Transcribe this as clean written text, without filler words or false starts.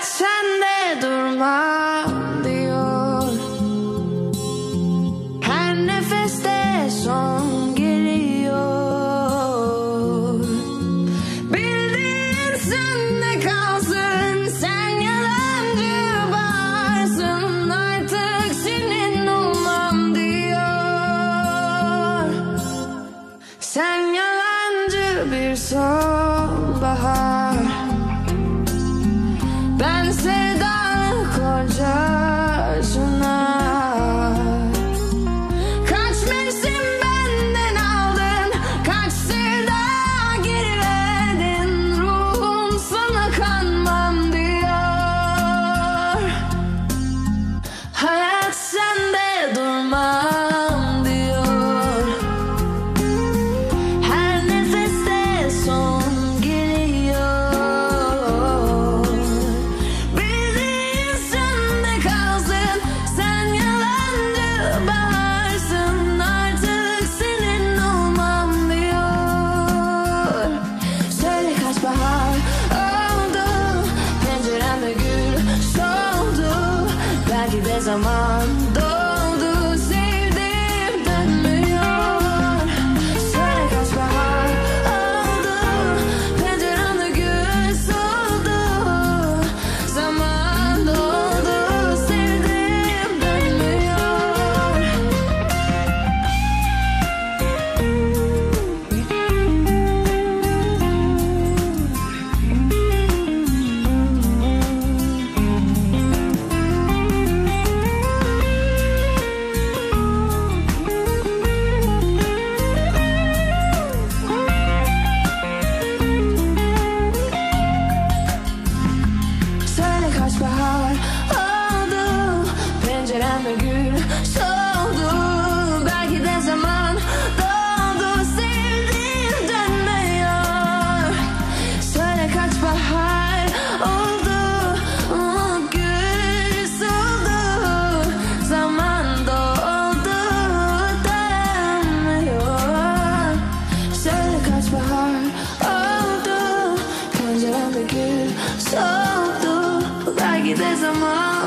sende durmam diyor. Her nefeste son geliyor. Bildiğin sende kalsın, sen yalancı varsın, artık senin olmam diyor. Sen yalancı bir sonbahar, ben sevdalı kocasına. Kaç mevsim benden aldın, kaç sevda geri verdin, ruhum sana kanmam diyor. Hayat sende durmam diyor. Her nefeste son geliyor. Bildiğin sende kalsın, sen yalancı baharsın, artık senin olmam diyor. Söyle kaç bahar oldu, penceremde gül soldu, belki de zaman doldu, sevdim dönmüyor. Söyle kaç bahar oldu, penceremde gül soldu, zaman doldu, sevdim dönmüyor. Söyle kaç bahar oldu, penceremde gül soldu, belki de zaman doldu, sevdiğim dönmüyor. Söyle kaç bahar oldu, gül soldu, zaman doldu, dönmüyor. Söyle kaç bahar oldu, penceremde gül soldu, belki de zaman